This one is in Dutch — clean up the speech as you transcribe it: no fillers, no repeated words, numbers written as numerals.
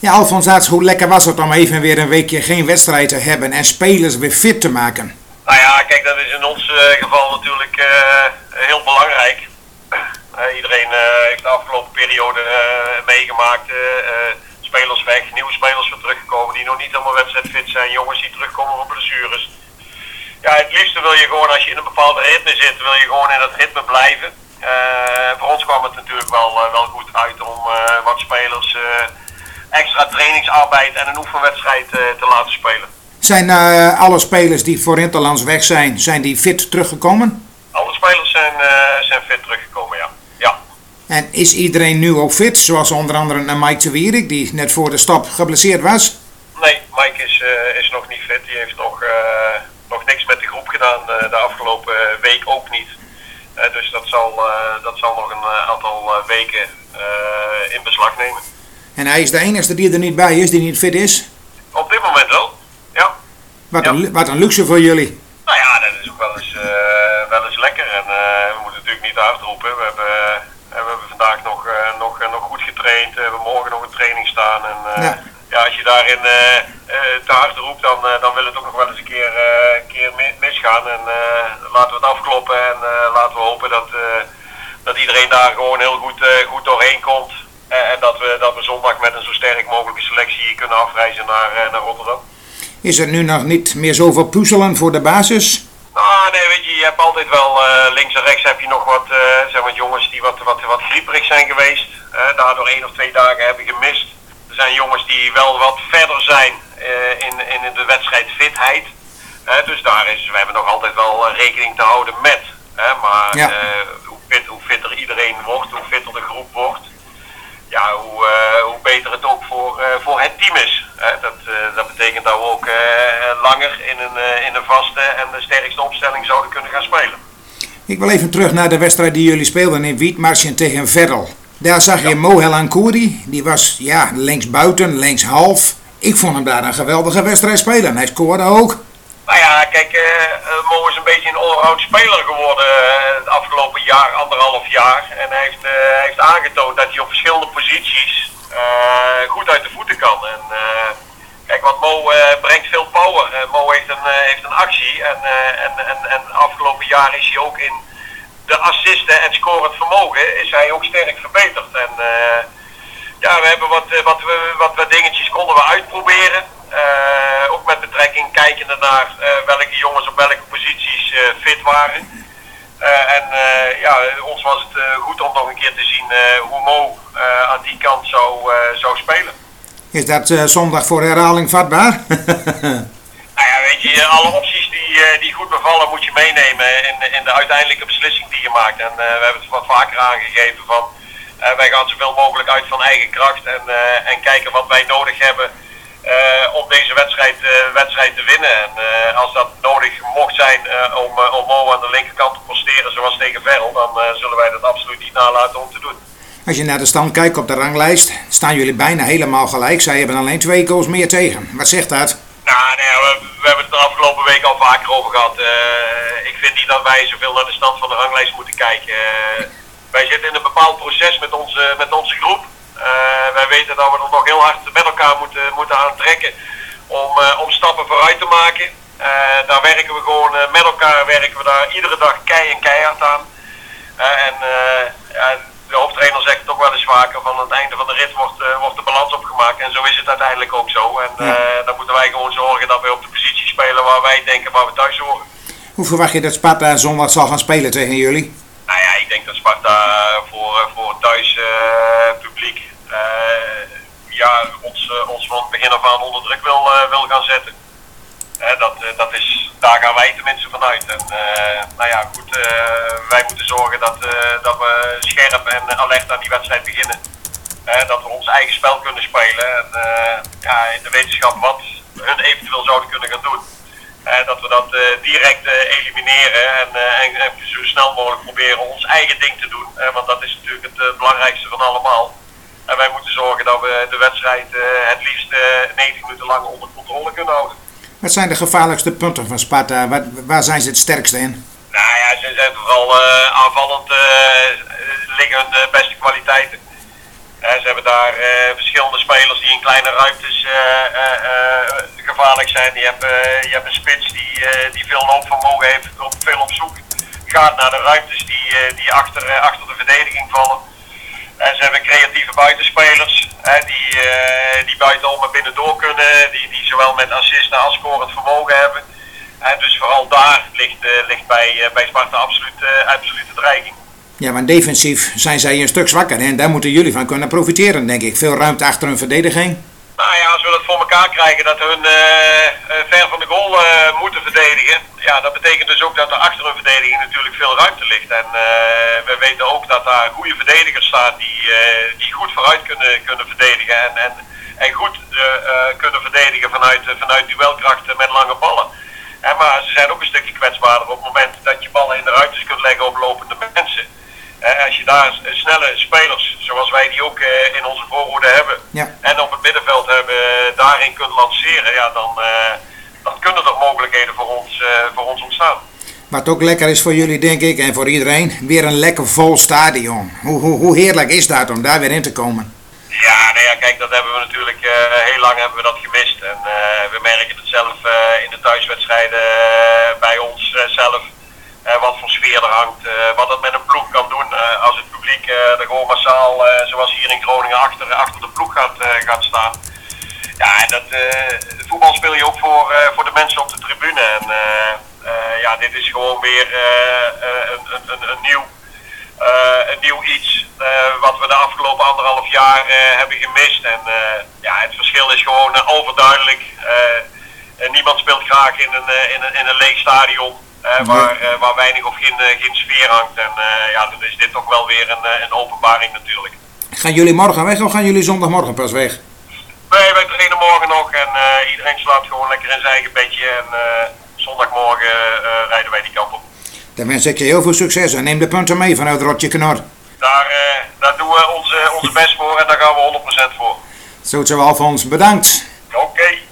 Ja, Alfons, hoe lekker was het om even weer een weekje geen wedstrijd te hebben en spelers weer fit te maken? Nou ja, kijk, dat is in ons geval natuurlijk heel belangrijk. Iedereen heeft de afgelopen periode meegemaakt. Spelers weg, nieuwe spelers weer teruggekomen die nog niet helemaal wedstrijdfit zijn. Jongens die terugkomen van blessures. Ja, het liefste wil je gewoon, als je in een bepaald ritme zit, wil je gewoon in dat ritme blijven. Voor ons kwam het natuurlijk wel goed uit om wat spelers extra trainingsarbeid en een oefenwedstrijd te laten spelen. Zijn alle spelers die voor Interlands weg zijn die fit teruggekomen? Alle spelers zijn fit teruggekomen, ja. En is iedereen nu ook fit, zoals onder andere Mike de Wierik, die net voor de stop geblesseerd was? Nee, Mike is nog niet fit. Die heeft nog niks met de groep gedaan de afgelopen week ook niet. Dus dat zal nog een aantal weken in beslag nemen. En hij is de enige die er niet bij is, die niet fit is? Op dit moment wel, ja. Wat een luxe voor jullie. Nou ja, dat is ook wel eens lekker. En we moeten natuurlijk niet te hard roepen. We hebben vandaag nog goed getraind. We hebben morgen nog een training staan. En als je daarin te hard roept, dan wil het ook nog wel eens een keer misgaan. En laten we het afkloppen en laten we hopen dat iedereen daar gewoon heel goed doorheen komt. En dat we zondag met een zo sterk mogelijke selectie kunnen afreizen naar Rotterdam. Is er nu nog niet meer zoveel puzzelen voor de basis? Nou, nee, weet je hebt altijd wel links en rechts heb je nog wat jongens die wat grieperig zijn geweest. Daardoor 1 of 2 dagen hebben gemist. Er zijn jongens die wel wat verder zijn in de wedstrijdfitheid. Dus we hebben nog altijd wel rekening te houden met. Maar hoe fitter iedereen wordt, hoe fitter de groep wordt. Ja, hoe beter het ook voor het team is. Dat betekent dat we ook langer in een vaste en de sterkste opstelling zouden kunnen gaan spelen. Ik wil even terug naar de wedstrijd die jullie speelden in Wiedmarschen tegen Verrel. Daar zag je Mohel Ankouri, die was linksbuiten, linkshalf. Ik vond hem daar een geweldige wedstrijd spelen. Hij scoorde ook. Nou ja, kijk, Mo is een beetje een all-round speler geworden het afgelopen jaar, 1,5 jaar. En hij heeft aangetoond dat hij op verschillende posities goed uit de voeten kan. En kijk, want Mo brengt veel power. Mo heeft een actie en afgelopen jaar is hij ook in de assisten en scorend vermogen is hij ook sterk verbeterd. En we hebben wat dingetjes konden we uitproberen. Ook met betrekking kijkende naar welke jongens op welke posities fit waren. Ons was het goed om nog een keer te zien hoe Mo aan die kant zou spelen. Is dat zondag voor herhaling vatbaar? Nou ja, weet je, alle opties die goed bevallen moet je meenemen in de uiteindelijke beslissing die je maakt. En we hebben het wat vaker aangegeven van wij gaan zoveel mogelijk uit van eigen kracht en kijken wat wij nodig hebben om deze wedstrijd te winnen. En als dat nodig mocht zijn om Mo aan de linkerkant te posteren zoals tegen Verrel, dan zullen wij dat absoluut niet nalaten om te doen. Als je naar de stand kijkt op de ranglijst, staan jullie bijna helemaal gelijk. Zij hebben alleen 2 goals meer tegen. Wat zegt dat? Nou, we hebben het de afgelopen week al vaker over gehad. Ik vind niet dat wij zoveel naar de stand van de ranglijst moeten kijken. Wij zitten in een bepaald proces met onze groep. Wij weten dat we er nog heel hard met elkaar moeten aantrekken om stappen vooruit te maken. Daar werken we gewoon met elkaar, iedere dag keihard aan. De hoofdtrainer zegt het ook wel eens vaker, van aan het einde van de rit wordt de balans opgemaakt. En zo is het uiteindelijk ook zo. En dan moeten wij gewoon zorgen dat wij op de positie spelen waar wij denken waar we thuis horen. Hoe verwacht je dat Sparta zondag zal gaan spelen tegen jullie? Nou ja, ik denk dat Sparta voor het thuis publiek ons van het begin af aan onder druk wil gaan zetten. Daar gaan wij tenminste vanuit. En wij moeten zorgen dat we scherp en alert aan die wedstrijd beginnen. Dat we ons eigen spel kunnen spelen. En in de wetenschap wat hun eventueel zouden kunnen gaan doen. Dat we dat direct elimineren en zo snel mogelijk proberen ons eigen ding te doen. Want dat is natuurlijk het belangrijkste van allemaal. En wij moeten zorgen dat we de wedstrijd het liefst 90 minuten lang onder controle kunnen houden. Wat zijn de gevaarlijkste punten van Sparta? Waar zijn ze het sterkste in? Nou ja, ze zijn vooral aanvallend liggen hun beste kwaliteiten. Ze hebben daar verschillende spelers die in kleine ruimtes gevaarlijk zijn. Je hebt een spits die veel loopvermogen heeft, veel op zoek gaat naar de ruimtes die achter de verdediging vallen. Ze hebben creatieve buitenspelers die buitenom en binnendoor kunnen, die zowel met assisten als scorend vermogen hebben. Dus vooral daar ligt bij Sparta absolute dreiging. Ja, want defensief zijn zij een stuk zwakker en daar moeten jullie van kunnen profiteren, denk ik. Veel ruimte achter hun verdediging. Nou ja, als we dat voor elkaar krijgen dat hun ver van de goal moeten verdedigen, ja, dat betekent dus ook dat er achter hun verdediging natuurlijk veel ruimte ligt. En we weten ook dat daar goede verdedigers staan die goed vooruit kunnen verdedigen en goed kunnen verdedigen vanuit duelkrachten met lange ballen. Maar ze zijn ook een stukje kwetsbaarder op het moment dat je ballen in de ruimtes kunt leggen op lopende mensen. Als je daar snelle spelers, zoals wij die ook in onze voorhoede hebben, ja, en op het middenveld hebben, daarin kunt lanceren, ja, dan kunnen er mogelijkheden voor ons ontstaan. Wat ook lekker is voor jullie, denk ik, en voor iedereen, weer een lekker vol stadion. Hoe heerlijk is dat om daar weer in te komen? Ja, nou ja, kijk, dat hebben we natuurlijk, heel lang hebben we dat gemist. En we merken het zelf in de thuiswedstrijden bij ons zelf. Wat voor sfeer er hangt, wat het met een ploeg kan doen als het publiek er gewoon massaal, zoals hier in Groningen, achter de ploeg gaat staan. Ja, en dat voetbal speel je ook voor de mensen op de tribune. En ja, dit is gewoon weer een nieuw iets wat we de afgelopen 1,5 jaar hebben gemist. En ja, het verschil is gewoon overduidelijk. Niemand speelt graag in een leeg stadion. Waar weinig of geen sfeer hangt. En ja, dan is dit toch wel weer een openbaring natuurlijk. Gaan jullie morgen weg of gaan jullie zondagmorgen pas weg? Nee, wij trainen morgen nog en iedereen slaapt gewoon lekker in zijn eigen bedje. En zondagmorgen rijden wij die kant op. Dan wens ik je heel veel succes en neem de punten mee vanuit Rotje Knor. Daar doen we onze best voor en daar gaan we 100% voor. Zo, Alfons, bedankt.